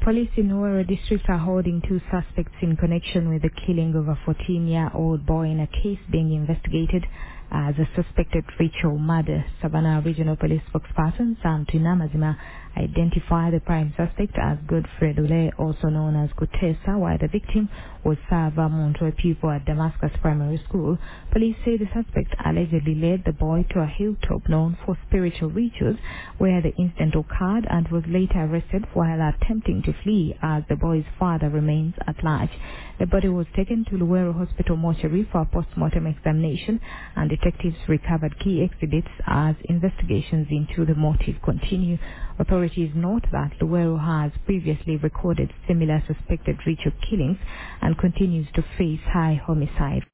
Police in Nuero district are holding 2 suspects in connection with the killing of a 14-year-old boy in a case being investigated as a suspected ritual murder. Savannah Regional Police spokesperson Sam Tunamazima identified the prime suspect as Godfred Ule, also known as Kutesa, while the victim was Sava Monto, a pupil at Damascus Primary School. Police say the suspect allegedly led the boy to a hilltop known for spiritual rituals where the incident occurred and was later arrested while attempting to flee as the boy's father remains at large. The body was taken to Luero Hospital mortuary for a post-mortem examination, and detectives recovered key exhibits as investigations into the motive continue. Authorities note that Luero has previously recorded similar suspected ritual killings and continues to face high homicide.